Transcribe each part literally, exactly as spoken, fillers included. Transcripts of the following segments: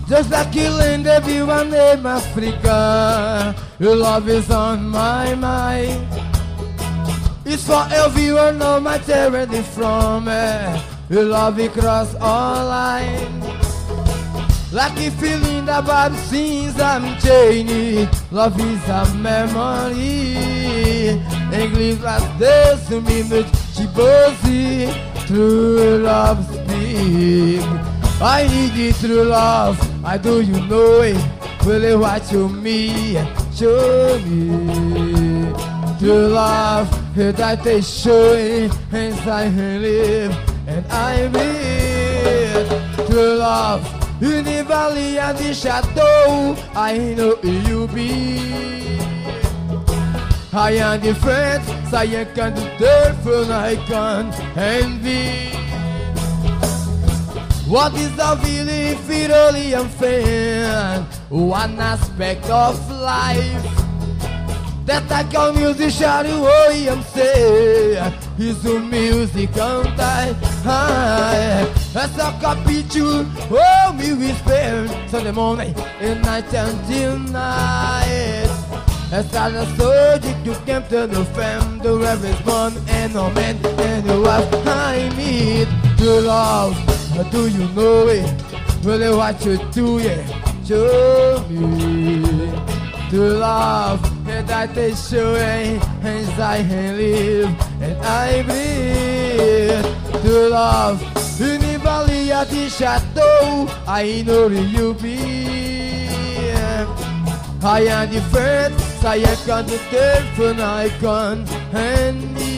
Just like you land everyone in Africa, your love is on my mind. It's for everyone, no matter where they from. Eh? Your love it cross all lines. Like a feeling about scenes I'm changing. Love is a memory. English last days to me, but she bossy. True love speak. I need you true love. I do you know it. Will you watch me? Show me true love. That they show it inside her live. And I breathe true love. In the valley and the shadow, I know you be. I am the friend, so I can do different, I can envy. What is the feeling if it only unfair? One aspect of life that I can musician who I am say is the music on time. As a capitular, oh me we spend Sunday morning and night until night. As I the subject you came to the fam, the reverend one and no man and the wife I meet to love. Do you know it? Really what you do, yeah? Show me to love. And that they show it inside and live. And I breathe to love. In the valley of the shadow, I know you be. I am the friend, so I can do different icon and me.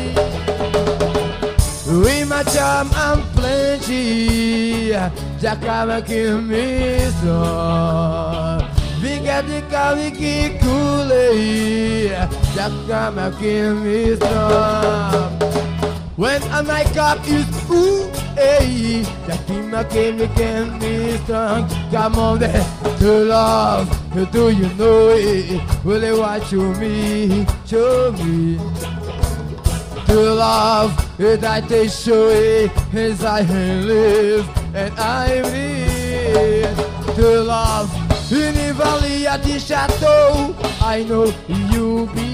With my charm and plenty, Jacama give me some. We get the Kawiki Kule, Jacama give me some. When a nightclub is ooh, hey, Jacama give me, give me strong. Come on there, to love, do you know it? Will you watch me, show me? To love, that they show it as I live and I breathe. To love, in the valley of the shadow, I know you be.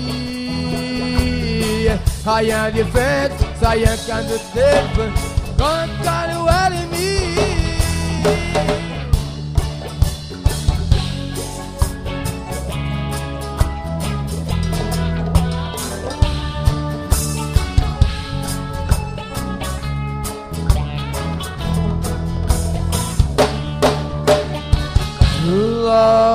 I am the friend, so I can do different. God got what in me. love.